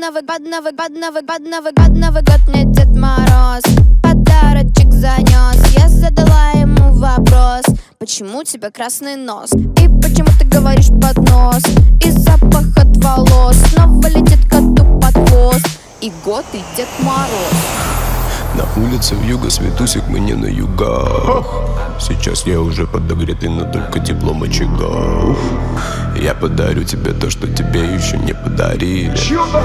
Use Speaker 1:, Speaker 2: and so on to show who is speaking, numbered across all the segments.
Speaker 1: Под Новый год мне Дед Мороз подарочек занес. Я задала ему вопрос: почему у тебя красный нос? И почему ты говоришь под нос? И запах от волос снова летит коту под хвост. И год, и Дед Мороз.
Speaker 2: На улице вьюга, Светусик, мы не на югах. Сейчас я уже подогретый, но только теплом очага. Я подарю тебе то, что тебе еще не подарили.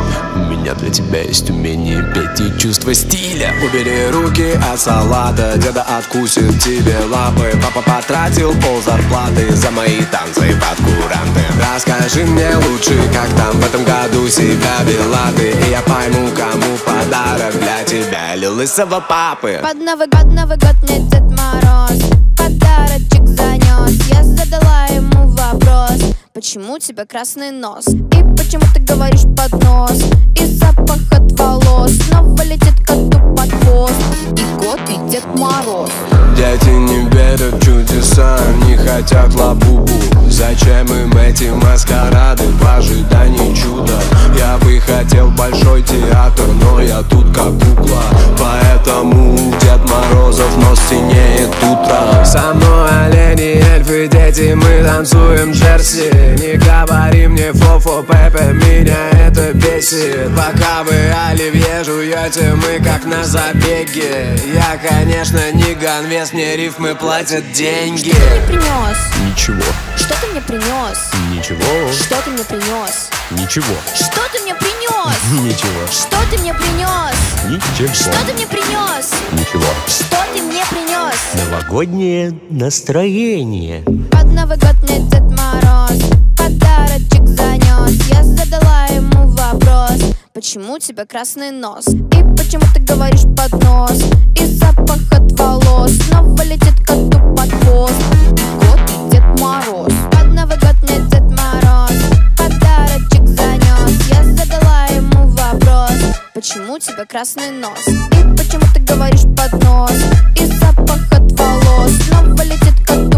Speaker 2: У меня для тебя есть умение петь и чувство стиля.
Speaker 3: Убери руки от салата, деда откусит тебе лапы. Папа потратил пол зарплаты за мои танцы под куранты. Расскажи мне лучше, как там в этом году себя вела ты, и я пойму, кому подарок для тебя, лысого папы.
Speaker 1: Под Новый год мне Дед Мороз подарочек занес. Я задала ему вопрос: почему у тебя красный нос? И почему ты говоришь под нос? И запах от волос снова летит коту под хвост. И год, и Дед Мороз.
Speaker 3: Дети не верят в чудеса, не хотят лабубу. Зачем им эти маскарады в ожидании чуда? Я бы хотел большой театр, но я тут как кукла. Поэтому Дед Морозов нос синеет утро. Со мной олени, эльфы, дети, мы танцуем джерси. Не говори мне фо-фо, Пепе, меня это бесит. Пока вы оливье жуете, мы как на забеге. Я, конечно, не ганвест, мне рифмы платят деньги.
Speaker 1: Что ты мне принес?
Speaker 2: Ничего.
Speaker 1: Что ты мне принес?
Speaker 2: Ничего.
Speaker 1: Что ты мне принес?
Speaker 2: Ничего.
Speaker 1: Что ты мне принес?
Speaker 2: Ничего.
Speaker 1: Что ты мне принес?
Speaker 2: Ничего.
Speaker 1: Что ты мне принес?
Speaker 2: Ничего.
Speaker 1: Что ты мне принес?
Speaker 4: Новогоднее настроение.
Speaker 1: Под Новый год мне Дед Мороз подарочек занес. Я задала ему вопрос: почему у тебя красный нос? И почему ты говоришь под нос? И запах от волос снова летит коту под хвост. Год, и Дед Мороз. Под Новый год мне Дед Мороз подарочек занес. Я задала ему вопрос: почему у тебя красный нос? И почему ты говоришь под нос? И запах от волос снова летит коту